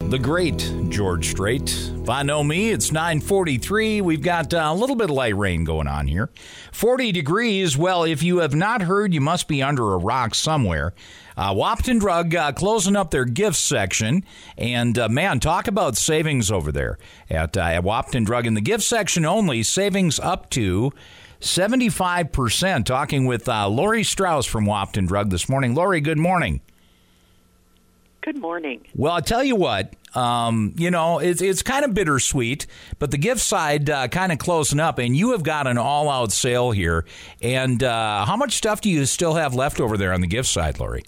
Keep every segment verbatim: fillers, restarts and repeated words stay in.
The great George Strait. If I know me, it's nine forty-three. We've got uh, a little bit of light rain going on here. forty degrees. Well, if you have not heard, you must be under a rock somewhere. Uh, Wahpeton Drug uh, closing up their gifts section. And, uh, man, talk about savings over there at, uh, at Wahpeton Drug. In the gift section only, savings up to seventy-five percent. Talking with uh, Lori Strauss from Wahpeton Drug this morning. Lori, good morning. Good morning. Well, I'll tell you what, um, you know, it's, it's kind of bittersweet, but the gift side uh, kind of closing up, and you have got an all-out sale here. And uh, how much stuff do you still have left over there on the gift side, Lori?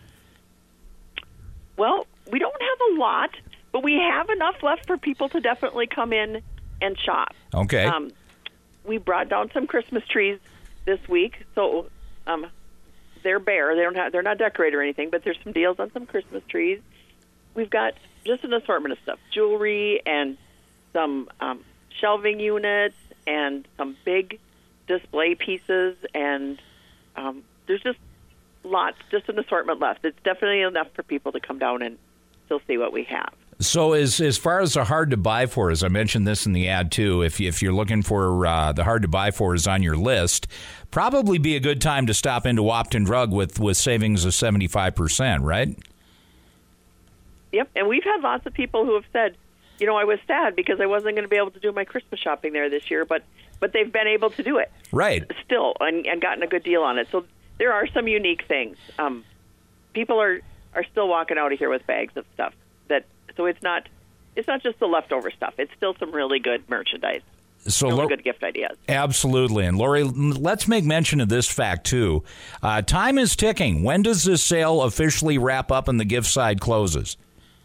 Well, we don't have a lot, but we have enough left for people to definitely come in and shop. Okay. Um, we brought down some Christmas trees this week, so um, they're bare. They don't have. They're not decorated or anything, but there's some deals on some Christmas trees. We've got just an assortment of stuff: jewelry and some um, shelving units and some big display pieces, and um, there's just lots, just an assortment left. It's definitely enough for people to come down and still see what we have. So as as far as the hard to buy for, as I mentioned this in the ad too, if if you're looking for uh, the hard to buy for is on your list, probably be a good time to stop into Wahpeton Drug with, with savings of seventy-five percent, right? Yep, and we've had lots of people who have said, you know, I was sad because I wasn't going to be able to do my Christmas shopping there this year, but but they've been able to do it. Right. Still, and, and gotten a good deal on it. So there are some unique things. Um, people are, are still walking out of here with bags of stuff that. So it's not it's not just the leftover stuff. It's still some really good merchandise. So really Lo- good gift ideas. Absolutely. And Lori, let's make mention of this fact too. Uh, time is ticking. When does this sale officially wrap up and the gift side closes?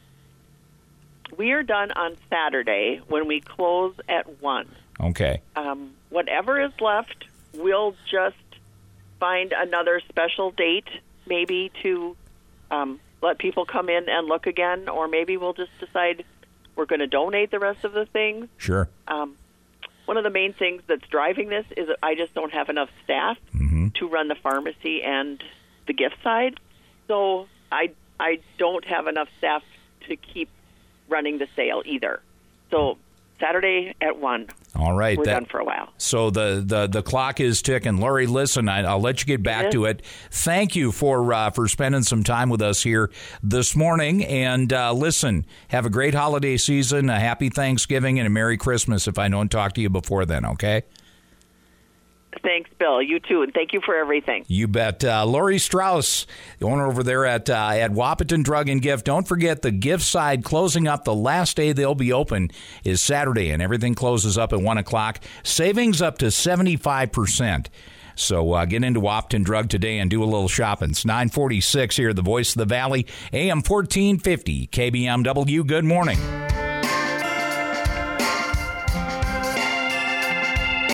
We are done on Saturday when we close at one. Okay. Um, whatever is left, we'll just find another special date maybe to um, let people come in and look again, or maybe we'll just decide we're going to donate the rest of the things. Sure. Um, one of the main things that's driving this is that I just don't have enough staff mm-hmm. to run the pharmacy and the gift side. So I, I don't have enough staff to keep running the sale either. So Saturday at one. All right. We're that, done for a while. So the, the, the clock is ticking. Lori, listen, I, I'll let you get back yes. to it. Thank you for uh, for spending some time with us here this morning. And uh, listen, have a great holiday season, a happy Thanksgiving, and a Merry Christmas if I don't talk to you before then, okay? Thanks, Bill. You too, and thank you for everything. You bet. Uh, Lori Strauss, the owner over there at uh, at Wahpeton Drug and Gift. Don't forget the gift side closing up. The last day they'll be open is Saturday, and everything closes up at one o'clock. Savings up to seventy-five percent. So uh, get into Wahpeton Drug today and do a little shopping. It's nine forty-six here, the Voice of the Valley, A M fourteen fifty, K B M W. Good morning.